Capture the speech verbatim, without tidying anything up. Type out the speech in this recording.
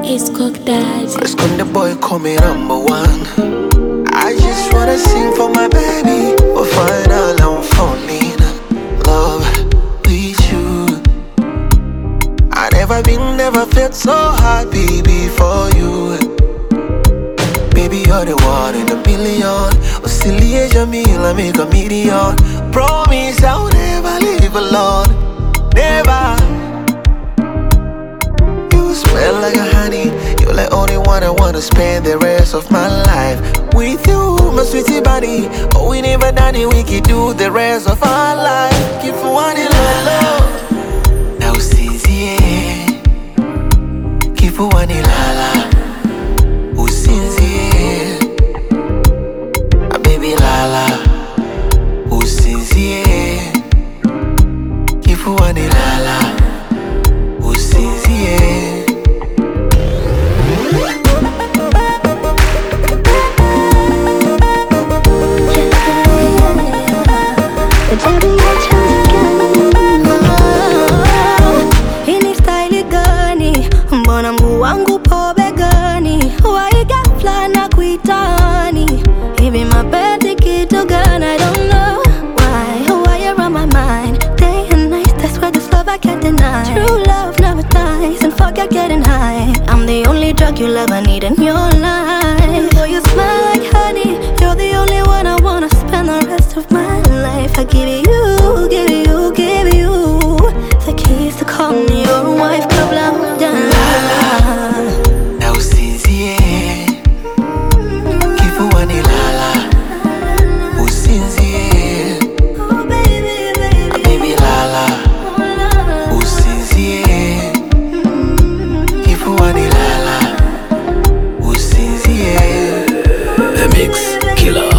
It's cooked that. First come the boy, call me number one. I just wanna sing for my baby. We'll find out I'm falling in love with you. I never been, never felt so happy before you. Baby, you're the one in a million. Oscillate your meal and make a million. Promise I'll never leave alone. Never. You smell like a honey. You're the only one I wanna spend the rest of my life with you, my sweetie bunny. Oh, we never done it, we could do the rest of our life. Keep one in love. Now sincere. Keep one in lala. Oh, sincere. Ah, baby lala. Oh, sincere. Keep one in lala. Oh, sincere. Hini style gani? Mbona mguu wangu po begani? Why ghafla na kuitani? Hivi mapenzi kitu gani? I don't know why. Why you're on my mind day and night? That's why this love I can't deny. True love never dies and forget getting high. I'm the only drug you'll ever need in your life. Boy, you smell like honey. You're the only one I wanna spend the rest of my life. I give you, give you, give you the keys to call me your wife. Kabla mjana. Now sincere. Keep one in lala. Oh, sincere. Oh baby, baby, Ah, baby lala. Oh, sincere. Keep one in lala. Oh, sincere. The Mix Killer.